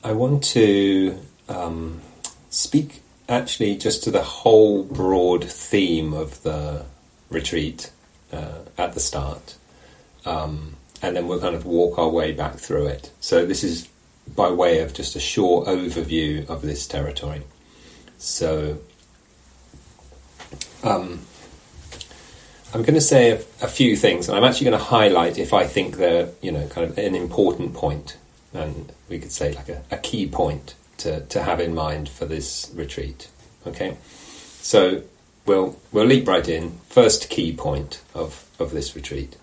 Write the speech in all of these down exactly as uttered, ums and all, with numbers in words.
I want to um, speak actually just to the whole broad theme of the retreat uh, at the start, um, and then we'll kind of walk our way back through it. So this is by way of just a short overview of this territory. So um, I'm going to say a, a few things, and I'm actually going to highlight if I think they're, you know, kind of an important point, and we could say like a, a key point to, to have in mind for this retreat. Okay, so we'll we'll leap right in. First key point of, of this retreat: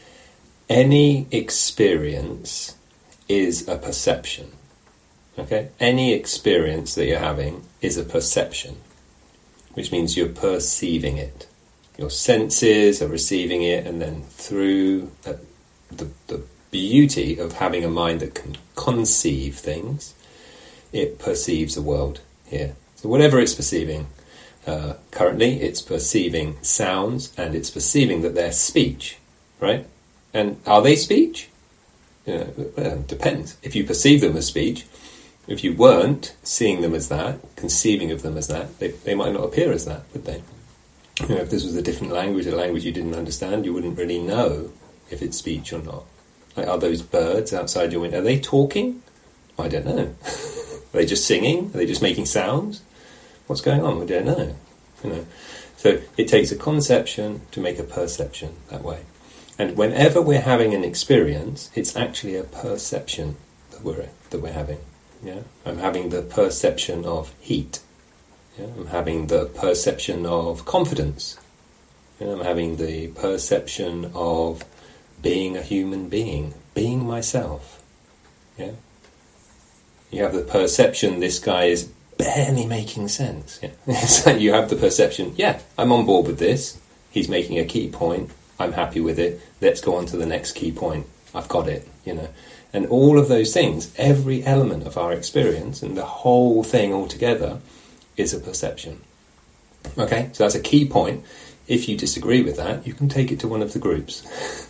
any experience is a perception. Okay, any experience that you're having is a perception, which means you're perceiving it. Your senses are receiving it, and then through uh, the, the beauty of having a mind that can conceive things, it perceives the world here. So whatever it's perceiving, uh, currently it's perceiving sounds, and it's perceiving that they're speech, right? And are they speech? You know, well, it depends. If you perceive them as speech, if you weren't seeing them as that, conceiving of them as that, they, they might not appear as that, would they? You know, if this was a different language, a language you didn't understand, you wouldn't really know if it's speech or not. Like, are those birds outside your window, are they talking? I don't know. Are they just singing? Are they just making sounds? What's going on? We don't know. You know. So it takes a conception to make a perception that way. And whenever we're having an experience, it's actually a perception that we're that we're having. Yeah, I'm having the perception of heat. Yeah, I'm having the perception of confidence. Yeah, I'm having the perception of being a human being, being myself. Yeah. You have the perception this guy is barely making sense. Yeah. So you have the perception, yeah, I'm on board with this. He's making a key point. I'm happy with it. Let's go on to the next key point. I've got it, you know. And all of those things, every element of our experience and the whole thing altogether is a perception. Okay, so that's a key point. If you disagree with that, you can take it to one of the groups.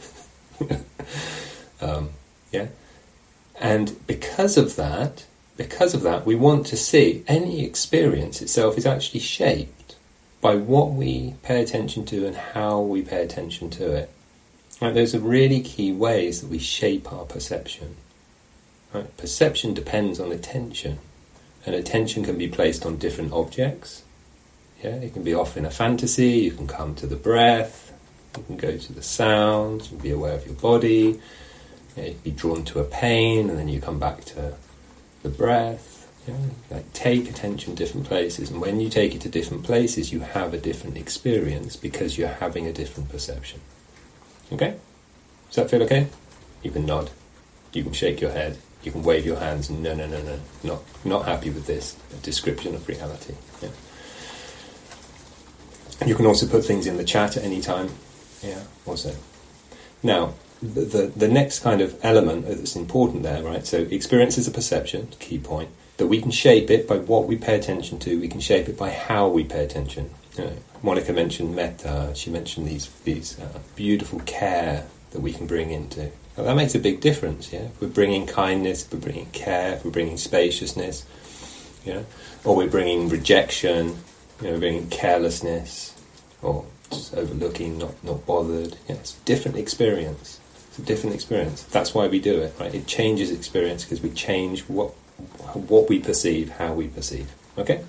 um, yeah. And because of that, because of that, we want to see any experience itself is actually shaped by what we pay attention to and how we pay attention to it. Right, those are really key ways that we shape our perception. Right? Perception depends on attention, and attention can be placed on different objects. Yeah, it can be off in a fantasy. You can come to the breath. You can go to the sounds. You can be aware of your body. Yeah, you can be drawn to a pain, and then you come back to the breath. Yeah, like take attention different places, and when you take it to different places, you have a different experience because you're having a different perception. Okay? Does that feel okay? You can nod. You can shake your head. You can wave your hands. No, no, no, no. Not, not happy with this description of reality. Yeah. You can also put things in the chat at any time. Yeah, also. Now, the, the, the next kind of element that's important there, right? So experience is a perception, key point, that we can shape it by what we pay attention to. We can shape it by how we pay attention. You know, Monica mentioned metta. She mentioned these these uh, beautiful care that we can bring into. Well, that makes a big difference. Yeah, if we're bringing kindness, if we're bringing care, if we're bringing spaciousness, you know, or we're bringing rejection, you know, we're bringing carelessness, or just overlooking, not not bothered. Yeah, it's a different experience. It's a different experience. That's why we do it. Right? It changes experience because we change what what we perceive, how we perceive. Okay.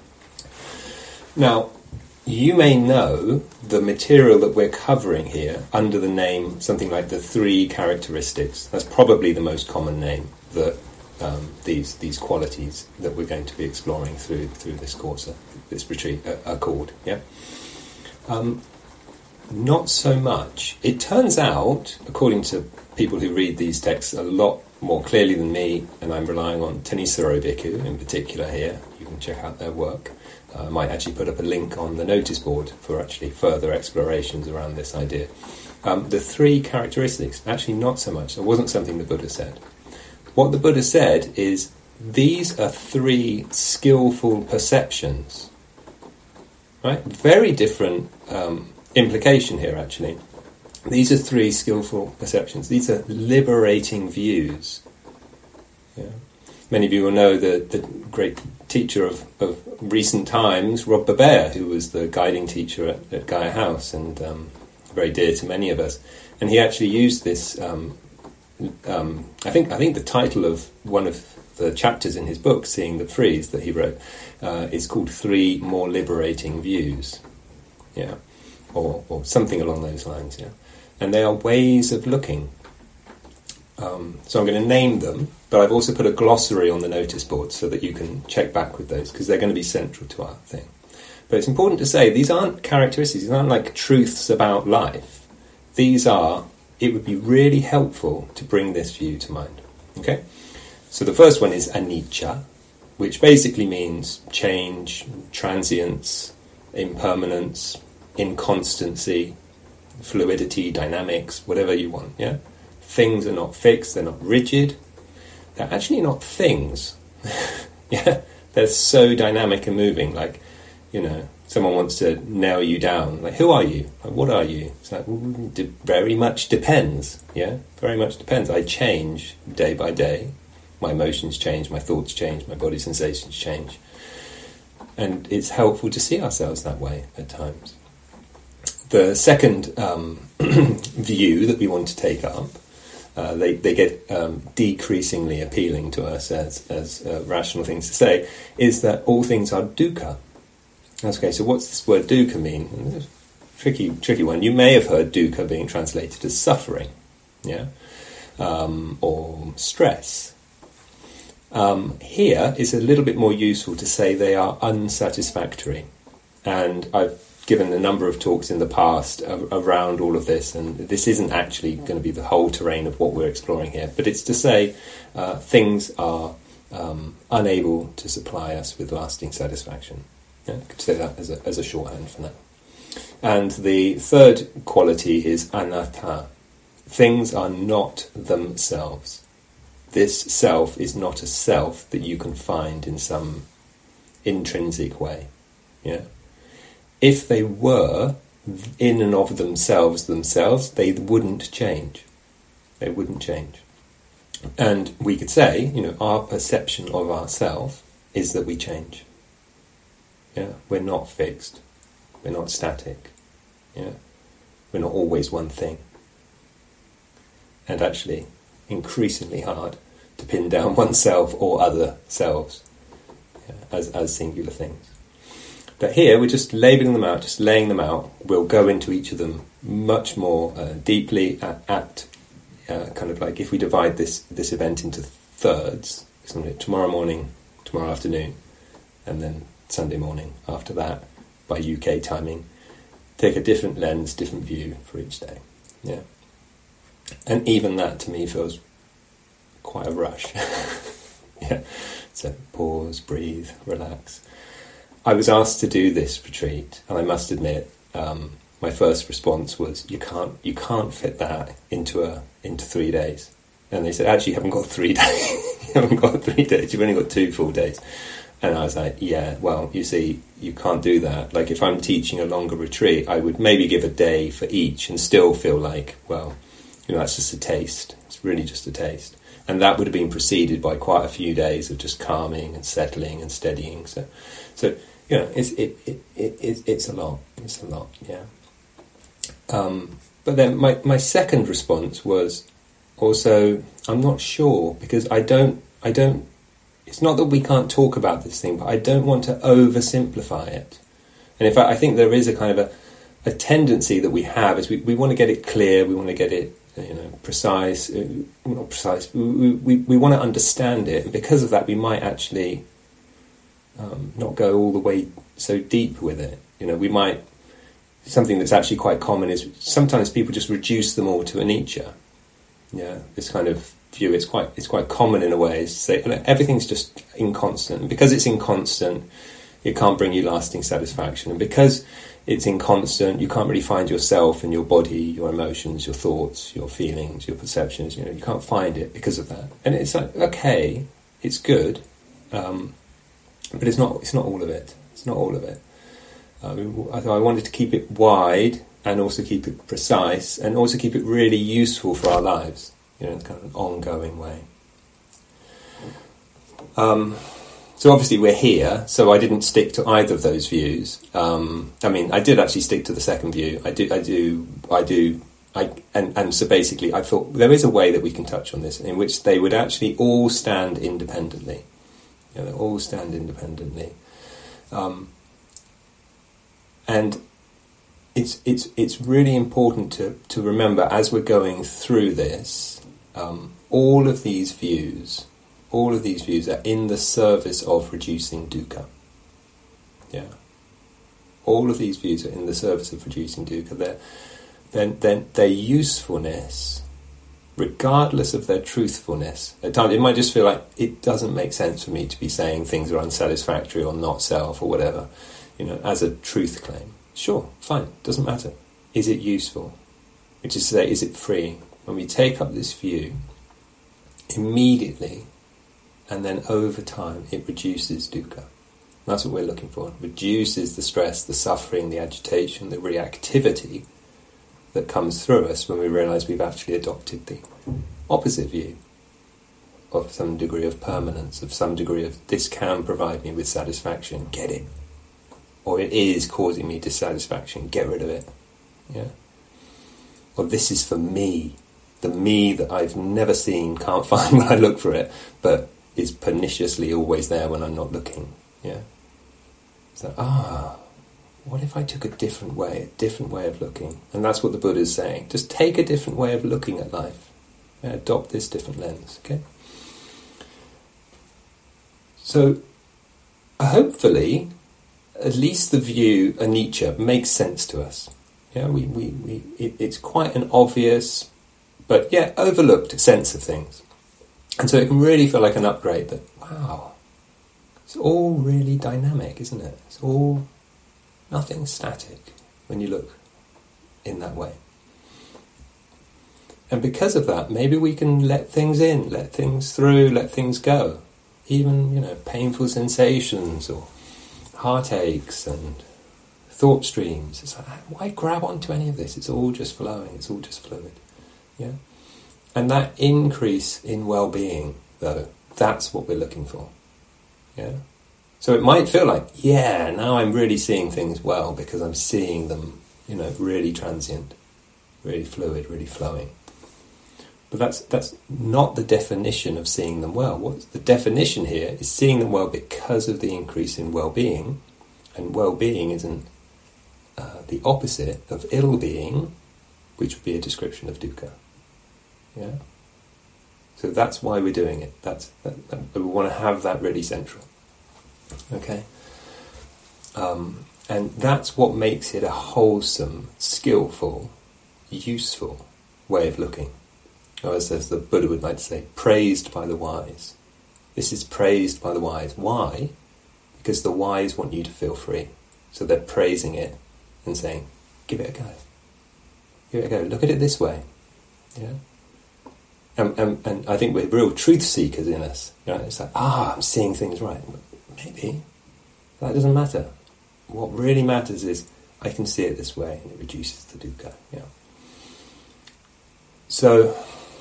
Now, you may know the material that we're covering here under the name something like the three characteristics. That's probably the most common name that um, these these qualities that we're going to be exploring through through this course, uh, this retreat, uh, are called. Yeah. Um, not so much. It turns out, according to people who read these texts a lot more clearly than me, and I'm relying on Thanissaro Bhikkhu in particular here. You can check out their work. Uh, I might actually put up a link on the notice board for actually further explorations around this idea. Um, the three characteristics, actually not so much. It wasn't something the Buddha said. What the Buddha said is, these are three skillful perceptions. Right? Very different um, implication here, actually. These are three skillful perceptions. These are liberating views. Yeah? many of you will know the, the great teacher of, of recent times, Rob Babert, who was the guiding teacher at, at Gaia House, and um, very dear to many of us. And he actually used this. Um, um, I think I think the title of one of the chapters in his book, Seeing the Freeze, that he wrote, uh, is called Three More Liberating Views. Yeah, or or something along those lines. Yeah, and they are ways of looking. Um, so I'm going to name them, but I've also put a glossary on the notice board so that you can check back with those, because they're going to be central to our thing. But it's important to say these aren't characteristics, these aren't like truths about life. These are, it would be really helpful to bring this view to mind. Okay? So the first one is anicca, which basically means change, transience, impermanence, inconstancy, fluidity, dynamics, whatever you want, yeah? Things are not fixed, they're not rigid, they're actually not things. Yeah, they're so dynamic and moving, like, you know, someone wants to nail you down, like, who are you? Like, what are you? It's like, well, de- very much depends, yeah, very much depends. I change day by day, my emotions change, my thoughts change, my body sensations change, and it's helpful to see ourselves that way at times. The second um, view that we want to take up, Uh, they, they get um, decreasingly appealing to us as, as uh, rational things to say, is that all things are dukkha. Okay, so what's this word dukkha mean? Tricky, tricky one. You may have heard dukkha being translated as suffering, yeah, um, or stress. Um, here is a little bit more useful to say they are unsatisfactory, and I've given a number of talks in the past around all of this, and this isn't actually going to be the whole terrain of what we're exploring here, but it's to say uh, things are um, unable to supply us with lasting satisfaction. Yeah, I could say that as a, as a shorthand for that. And the third quality is anatta. Things are not themselves. This self is not a self that you can find in some intrinsic way. Yeah. If they were in and of themselves themselves, they wouldn't change. They wouldn't change. And we could say, you know, our perception of ourselves is that we change. Yeah, we're not fixed. We're not static. Yeah, we're not always one thing. And actually, increasingly hard to pin down oneself or other selves, yeah, as as singular things. But here we're just labelling them out, just laying them out. We'll go into each of them much more uh, deeply at, at uh, kind of like if we divide this, this event into thirds, tomorrow morning, tomorrow afternoon, and then Sunday morning after that, by U K timing, take a different lens, different view for each day. Yeah. And even that to me feels quite a rush. Yeah. So pause, breathe, relax. I was asked to do this retreat, and I must admit, um, my first response was, "You can't, you can't fit that into a into three days." And they said, "Actually, you haven't got three days. You haven't got three days. You've only got two full days." And I was like, "Yeah, well, you see, you can't do that. Like, if I'm teaching a longer retreat, I would maybe give a day for each, and still feel like, well, you know, that's just a taste. It's really just a taste." And that would have been preceded by quite a few days of just calming and settling and steadying. So, so. You know, it's it, it, it, it's a lot. It's a lot, yeah. Um, but then my, my second response was also, I'm not sure, because I don't, I don't, it's not that we can't talk about this thing, but I don't want to oversimplify it. And in fact, I think there is a kind of a, a tendency that we have, is we, we want to get it clear, we want to get it, you know, precise, uh, not precise, we, we, we want to understand it, and because of that we might actually Um, not go all the way so deep with it. You know, we might, something that's actually quite common is sometimes people just reduce them all to anicca. Yeah, this kind of view, it's quite it's quite common in a way, is to say, you know, everything's just inconstant. And because it's inconstant, it can't bring you lasting satisfaction. And because it's inconstant, you can't really find yourself in your body, your emotions, your thoughts, your feelings, your perceptions. You know, you can't find it because of that. And it's like, okay, it's good, um, but it's not. It's not all of it. It's not all of it. Um, I, I wanted to keep it wide and also keep it precise and also keep it really useful for our lives. You know, in kind of an ongoing way. Um, so obviously we're here, so I didn't stick to either of those views. Um, I mean, I did actually stick to the second view. I do, I do, I do, I, and, and so basically I thought there is a way that we can touch on this in which they would actually all stand independently. You know, they all stand independently. Um, and it's it's it's really important to, to remember as we're going through this, um, all of these views, all of these views are in the service of reducing dukkha. Yeah. All of these views are in the service of reducing dukkha. Their, their, their, their usefulness, regardless of their truthfulness, at times it might just feel like it doesn't make sense for me to be saying things are unsatisfactory or not self or whatever, you know, as a truth claim. Sure, fine, doesn't matter. Is it useful? Which is to say, is it free? When we take up this view, immediately, and then over time, it reduces dukkha. That's what we're looking for. It reduces the stress, the suffering, the agitation, the reactivity that comes through us when we realise we've actually adopted the opposite view of some degree of permanence, of some degree of this can provide me with satisfaction, get it. Or it is causing me dissatisfaction, get rid of it. Yeah. Or this is for me, the me that I've never seen, can't find when I look for it, but is perniciously always there when I'm not looking. Yeah. So, ah, what if I took a different way, a different way of looking? And that's what the Buddha is saying. Just take a different way of looking at life. Yeah, adopt this different lens, okay? So, hopefully, at least the view anicca makes sense to us. Yeah, we, we, we it, it's quite an obvious, but yeah, overlooked sense of things. And so it can really feel like an upgrade that, wow, it's all really dynamic, isn't it? It's all, nothing static when you look in that way. And because of that, maybe we can let things in, let things through, let things go. Even, you know, painful sensations or heartaches and thought streams. It's like, why grab onto any of this? It's all just flowing. It's all just fluid. Yeah. And that increase in well-being, though, that's what we're looking for. Yeah. So it might feel like, yeah, now I'm really seeing things well because I'm seeing them, you know, really transient, really fluid, really flowing. But that's that's not the definition of seeing them well. What's the definition here is seeing them well because of the increase in well-being, and well-being isn't uh, the opposite of ill-being, which would be a description of dukkha. Yeah. So that's why we're doing it. That's that, that, we want to have that really central. Okay. Um, and that's what makes it a wholesome, skillful, useful way of looking. Or as the Buddha would like to say, praised by the wise. This is praised by the wise. Why? Because the wise want you to feel free. So they're praising it and saying, give it a go. Give it a go. Look at it this way. Yeah. And, and, and I think we're real truth seekers in us. You know, it's like, ah, I'm seeing things right. Maybe. That doesn't matter. What really matters is I can see it this way and it reduces the dukkha. Yeah. So,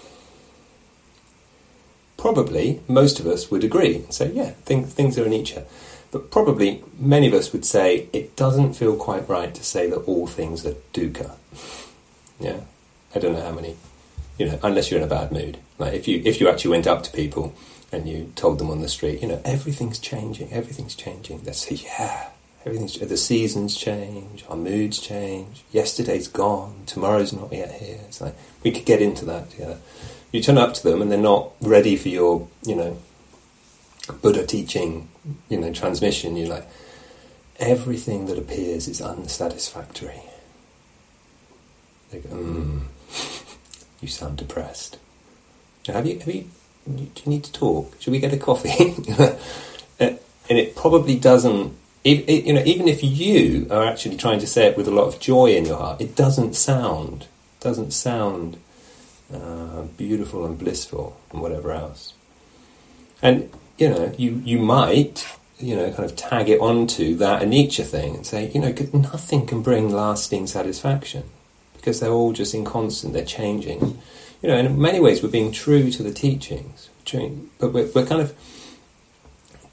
probably most of us would agree and say, yeah, think, things are anicca. But probably many of us would say it doesn't feel quite right to say that all things are dukkha. Yeah. I don't know how many, you know, unless you're in a bad mood. Like if you if you actually went up to people and you told them on the street, you know, everything's changing, everything's changing. They'd say, yeah, everything's, the seasons change, our moods change, yesterday's gone, tomorrow's not yet here. It's like, we could get into that together. You turn up to them and they're not ready for your, you know, Buddha teaching, you know, transmission. You're like, everything that appears is unsatisfactory. They go, hmm, you sound depressed. Now, have you, have you, do you need to talk? Should we get a coffee? And it probably doesn't, it, it, you know, even if you are actually trying to say it with a lot of joy in your heart, it doesn't sound, doesn't sound uh, beautiful and blissful and whatever else. And, you know, you, you might, you know, kind of tag it onto that anicca thing and say, you know, nothing can bring lasting satisfaction because they're all just inconstant, they're changing. You know, in many ways we're being true to the teachings, but we're, we're kind of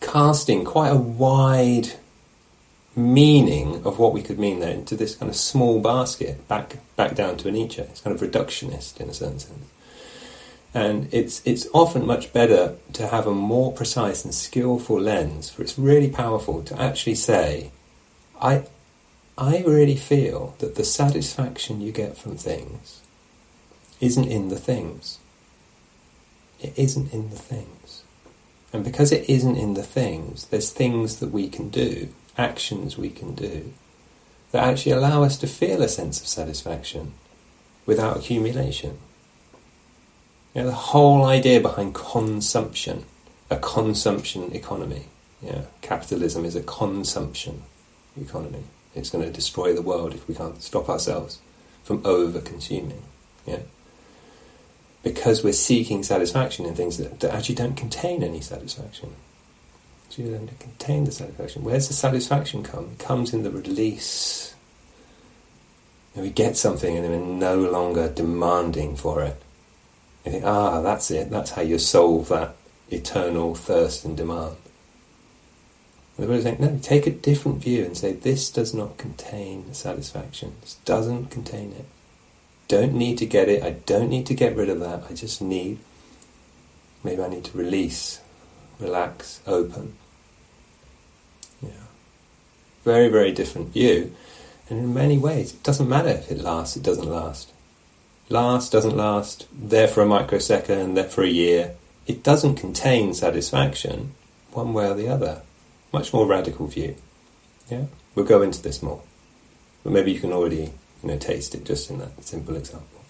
casting quite a wide meaning of what we could mean there into this kind of small basket, back back down to Nietzsche. It's kind of reductionist in a certain sense. And it's it's often much better to have a more precise and skillful lens, for it's really powerful to actually say, I I really feel that the satisfaction you get from things isn't in the things. It isn't in the things. And because it isn't in the things, there's things that we can do, actions we can do, that actually allow us to feel a sense of satisfaction without accumulation. You know, the whole idea behind consumption, a consumption economy. Yeah, capitalism is a consumption economy. It's going to destroy the world if we can't stop ourselves from over-consuming. Yeah, because we're seeking satisfaction in things that, that actually don't contain any satisfaction. Actually don't contain the satisfaction. Where's the satisfaction come? It comes in the release. And we get something and we're no longer demanding for it. You think, ah, that's it. That's how you solve that eternal thirst and demand. And the Buddha's saying, no, take a different view and say, this does not contain satisfaction. This doesn't contain it. Don't need to get it. I don't need to get rid of that. I just need, maybe I need to release, relax, open. Yeah. Very, very different view. And in many ways, it doesn't matter if it lasts, it doesn't last. Last, doesn't last, there for a microsecond, there for a year. It doesn't contain satisfaction, one way or the other. Much more radical view. Yeah, we'll go into this more. But maybe you can already, you know, taste it just in that simple example.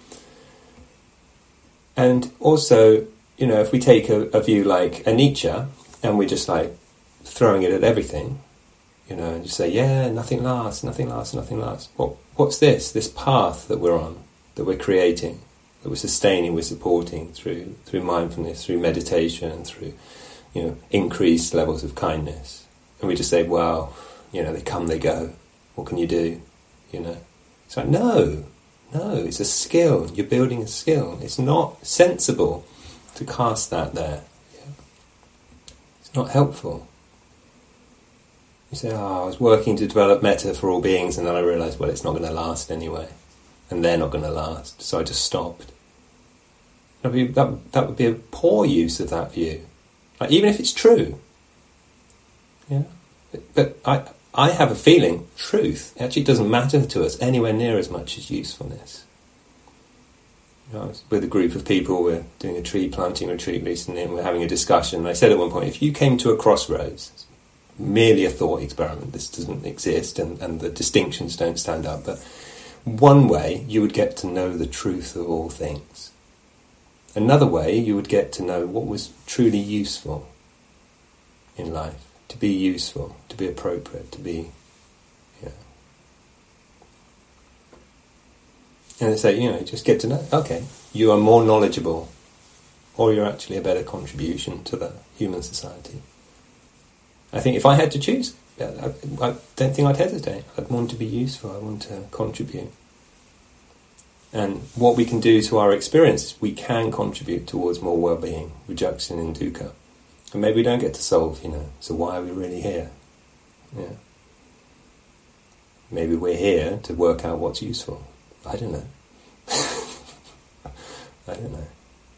And also, you know, if we take a, a view like a Nietzsche, and we're just like throwing it at everything, you know, and just say, yeah, nothing lasts, nothing lasts, nothing lasts. Well, what's this? This path that we're on, that we're creating, that we're sustaining, we're supporting through through mindfulness, through meditation, through, you know, increased levels of kindness. And we just say, well, you know, they come, they go. What can you do? You know, it's like, no, no, it's a skill. You're building a skill. It's not sensible to cast that there. Yeah. It's not helpful. You say, oh, I was working to develop metta for all beings, and then I realised, well, it's not going to last anyway. And they're not going to last, so I just stopped. That would be, that, that would be a poor use of that view. Like, even if it's true. Yeah. But, but I I have a feeling truth actually doesn't matter to us anywhere near as much as usefulness. You know, I was with a group of people, we're doing a tree planting retreat recently, and we're having a discussion. And I said at one point, if you came to a crossroads, merely a thought experiment, this doesn't exist, and, and the distinctions don't stand up, but one way you would get to know the truth of all things. Another way you would get to know what was truly useful in life, to be useful, to be appropriate, to be, yeah. And they say, you know, just get to know, okay, you are more knowledgeable, or you're actually a better contribution to the human society. I think if I had to choose, I, I don't think I'd hesitate. I'd want to be useful, I want to contribute. And what we can do to our experience, we can contribute towards more well-being, reduction in dukkha. And maybe we don't get to solve, you know, so why are we really here? Yeah. Maybe we're here to work out what's useful. I don't know. I don't know.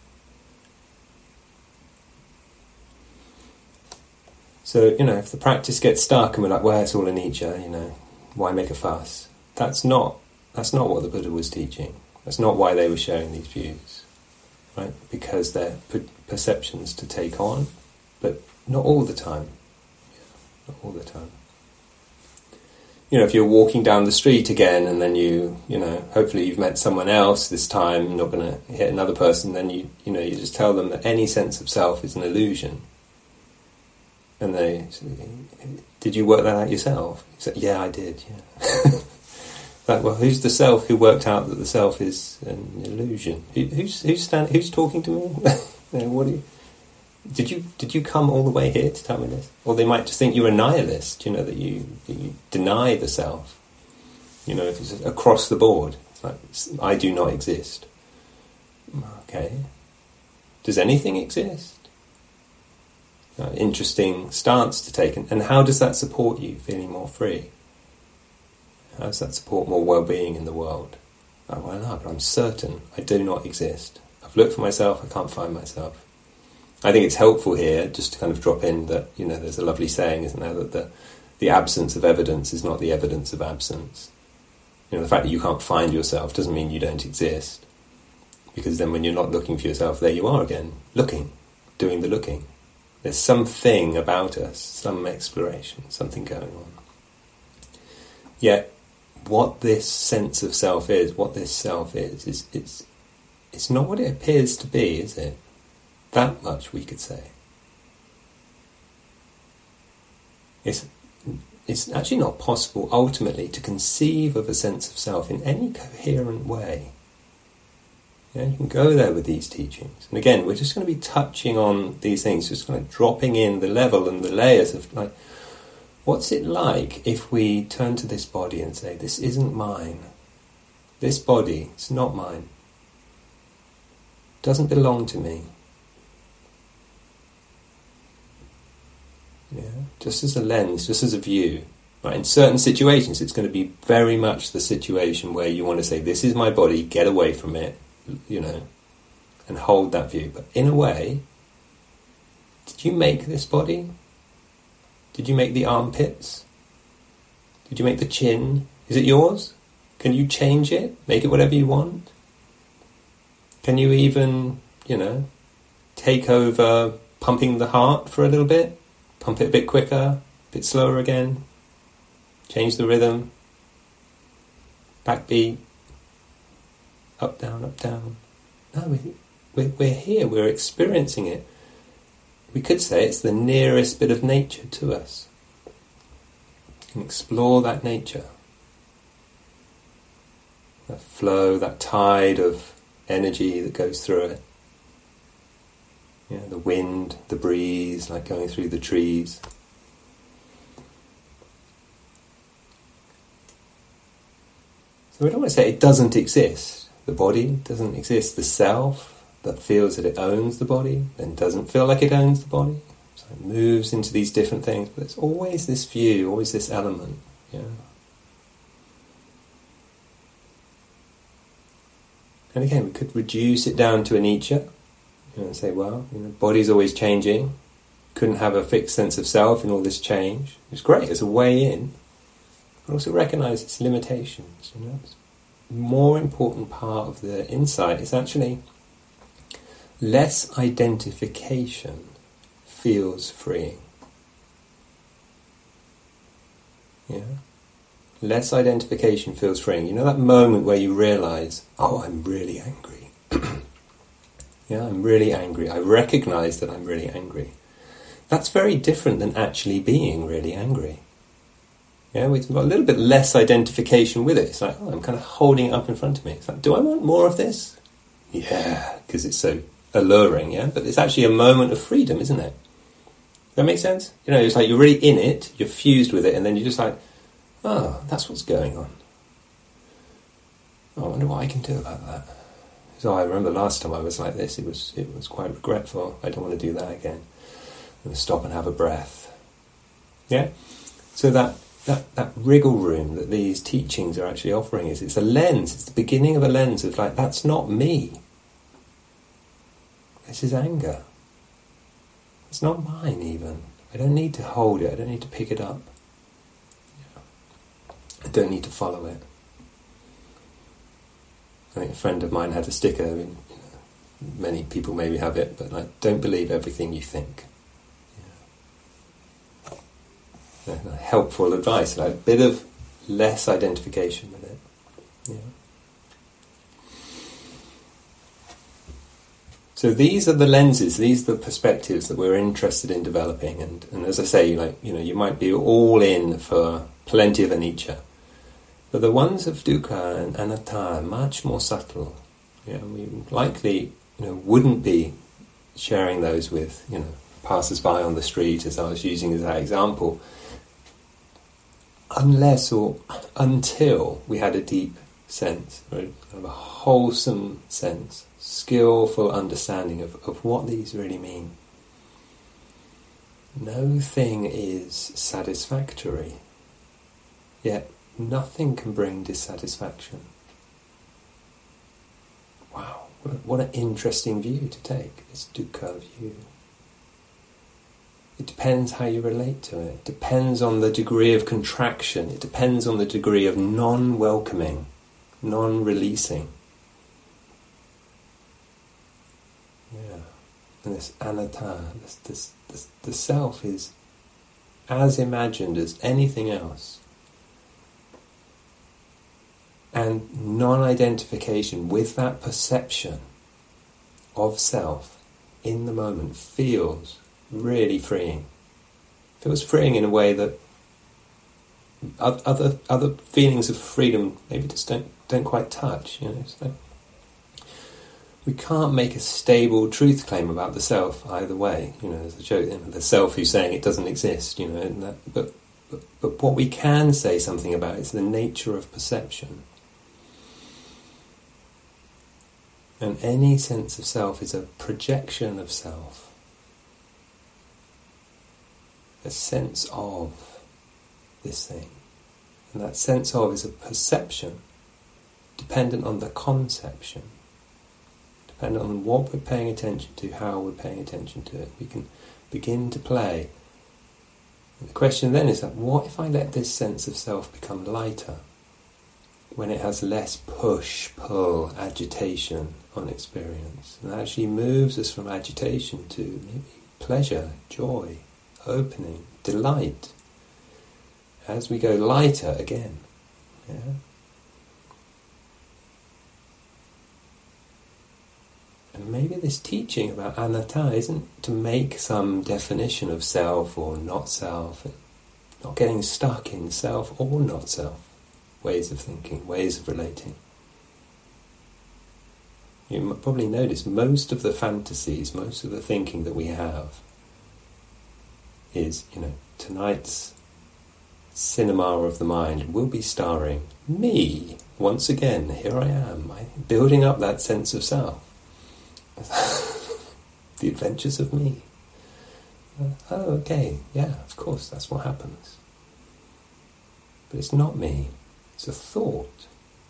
So, you know, if the practice gets stuck and we're like, well, it's all a Nietzsche, you know, why make a fuss? That's not, that's not what the Buddha was teaching. That's not why they were sharing these views, right? Because they're per- perceptions to take on, but not all the time. Yeah, not all the time. You know, if you're walking down the street again and then you, you know, hopefully you've met someone else this time, you're not going to hit another person, then you, you know, you just tell them that any sense of self is an illusion. And they, did you work that out yourself? You said, yeah, I did, yeah. Like, well, who's the self who worked out that the self is an illusion? Who, who's who's stand, who's talking to me? You know, what do you, did you did you come all the way here to tell me this? Or they might just think you're a nihilist. You know, that you that you deny the self. You know, if it's across the board, it's like, I do not exist. Okay, does anything exist? Uh, interesting stance to take. And, and how does that support you feeling more free? How does that support more well-being in the world? Oh, well, no, but I'm certain I do not exist. I've looked for myself, I can't find myself. I think it's helpful here just to kind of drop in that, you know, there's a lovely saying, isn't there, that the, the absence of evidence is not the evidence of absence. You know, the fact that you can't find yourself doesn't mean you don't exist. Because then when you're not looking for yourself, there you are again, looking, doing the looking. There's something about us, some exploration, something going on. Yet, what this sense of self is, what this self is, is it's it's not what it appears to be, is it? That much we could say. It's it's actually not possible ultimately to conceive of a sense of self in any coherent way. Yeah, you can go there with these teachings. And again, we're just going to be touching on these things, just kind of dropping in the level and the layers of, like, what's it like if we turn to this body and say, this isn't mine. This body, it's not mine. It doesn't belong to me. Yeah, just as a lens, just as a view. Right? In certain situations, it's going to be very much the situation where you want to say, this is my body, get away from it. You know, and hold that view. But in a way, did you make this body? Did you make the armpits? Did you make the chin? Is it yours? Can you change it? Make it whatever you want? Can you even, you know, take over pumping the heart for a little bit? Pump it a bit quicker, a bit slower again? Change the rhythm? Backbeat? Up, down, up, down. No, we, we're, we're here, we're experiencing it. We could say it's the nearest bit of nature to us. You can explore that nature. That flow, that tide of energy that goes through it. You know, the wind, the breeze, like going through the trees. So we don't want to say it doesn't exist. The body doesn't exist. The self that feels that it owns the body then doesn't feel like it owns the body. So it moves into these different things. But it's always this view, always this element. Yeah. And again, we could reduce it down to anicca. You know, and say, well, you know, body's always changing. Couldn't have a fixed sense of self in all this change. It's great. It's a way in. But also recognise its limitations. You know. It's more important part of the insight is actually less identification feels freeing. Yeah. Less identification feels freeing. You know that moment where you realise, oh, I'm really angry. Yeah, I'm really angry. I recognise that I'm really angry. That's very different than actually being really angry. Yeah, we've got a little bit less identification with it. It's like, oh, I'm kind of holding it up in front of me. It's like, do I want more of this? Yeah, because it's so alluring, yeah? But it's actually a moment of freedom, isn't it? Does that make sense? You know, it's like you're really in it, you're fused with it, and then you're just like, oh, that's what's going on. Oh, I wonder what I can do about that. So I remember last time I was like this, it was it was quite regretful. I don't want to do that again. I'm going to stop and have a breath. Yeah? So that That, that wriggle room that these teachings are actually offering is, it's a lens, it's the beginning of a lens of like, that's not me. This is anger. It's not mine even. I don't need to hold it, I don't need to pick it up. I don't need to follow it. I think a friend of mine had a sticker, I mean, you know, many people maybe have it, but like, don't believe everything you think. Helpful advice, like a bit of less identification with it. Yeah. So these are the lenses, these are the perspectives that we're interested in developing, and, and as I say, like, you know, you might be all in for plenty of anicca, but the ones of dukkha and anatta are much more subtle. Yeah, we likely, you know, wouldn't be sharing those with, you know, passers-by on the street, as I was using as that example, unless or until we had a deep sense, right? Kind of a wholesome sense, skillful understanding of, of what these really mean. No thing is satisfactory, yet nothing can bring dissatisfaction. Wow, what, a, what an interesting view to take, this dukkha view. It depends how you relate to it. It depends on the degree of contraction. It depends on the degree of non-welcoming, non-releasing. Yeah. And this anatta, this, this, this, the self is as imagined as anything else. And non-identification with that perception of self in the moment feels really freeing. Feels freeing in a way that other other feelings of freedom maybe just don't don't quite touch. You know, it's like we can't make a stable truth claim about the self either way. You know, there's a joke, you know, the self who's saying it doesn't exist. You know, and that, but, but but what we can say something about is the nature of perception. And any sense of self is a projection of self. A sense of this thing. And that sense of is a perception dependent on the conception. Dependent on what we're paying attention to, how we're paying attention to it. We can begin to play. And the question then is that, what if I let this sense of self become lighter? When it has less push, pull, agitation on experience. And that actually moves us from agitation to maybe pleasure, joy, opening, delight, as we go lighter again. Yeah? And maybe this teaching about anatta isn't to make some definition of self or not self, and not getting stuck in self or not self, ways of thinking, ways of relating. You probably notice most of the fantasies, most of the thinking that we have is, you know, tonight's cinema of the mind will be starring me. Once again, here I am, I, building up that sense of self. The adventures of me. Uh, oh, okay, yeah, of course, that's what happens. But it's not me, it's a thought.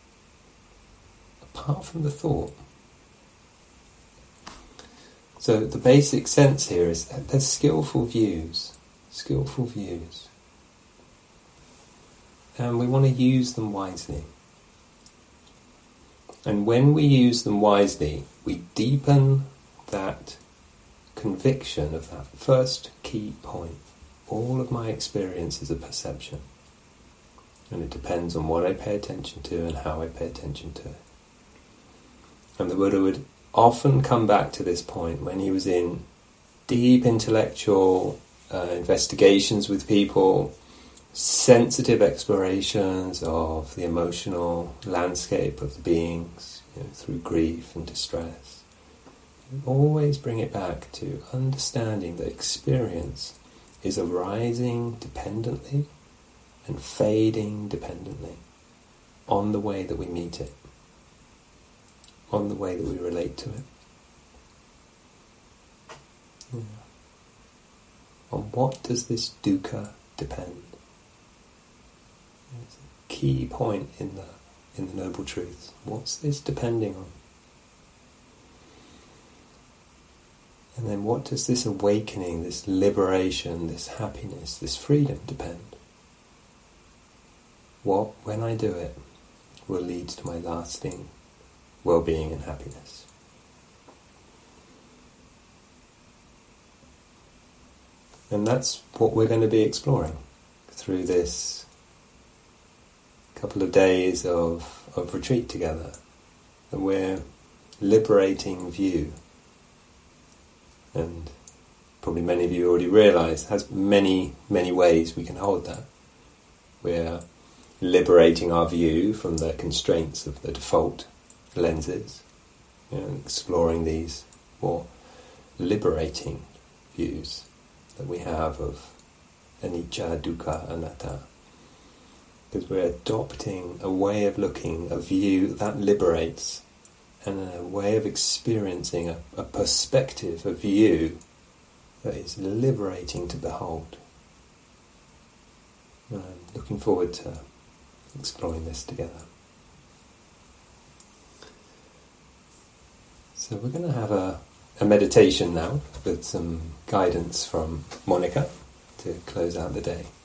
Apart from the thought. So the basic sense here is that there's skillful views, skillful views. And we want to use them wisely. And when we use them wisely, we deepen that conviction of that first key point. All of my experience is a perception. And it depends on what I pay attention to and how I pay attention to it. And the Buddha would often come back to this point when he was in deep intellectual uh, investigations with people, sensitive explorations of the emotional landscape of the beings, you know, through grief and distress. You always bring it back to understanding that experience is arising dependently and fading dependently on the way that we meet it, on the way that we relate to it. Yeah. On what does this dukkha depend? It's a key point in the in the Noble Truths. What's this depending on? And then what does this awakening, this liberation, this happiness, this freedom depend? What, when I do it, will lead to my lasting well-being and happiness? And that's what we're going to be exploring through this couple of days of, of retreat together. And we're liberating view. And probably many of you already realise has many, many ways we can hold that. We're liberating our view from the constraints of the default lenses, you know, exploring these more liberating views that we have of anicca, dukkha, anatta. Because we're adopting a way of looking, a view that liberates, and a way of experiencing a, a perspective, a view that is liberating to behold. I'm looking forward to exploring this together. So we're going to have a, a meditation now with some guidance from Monica to close out the day.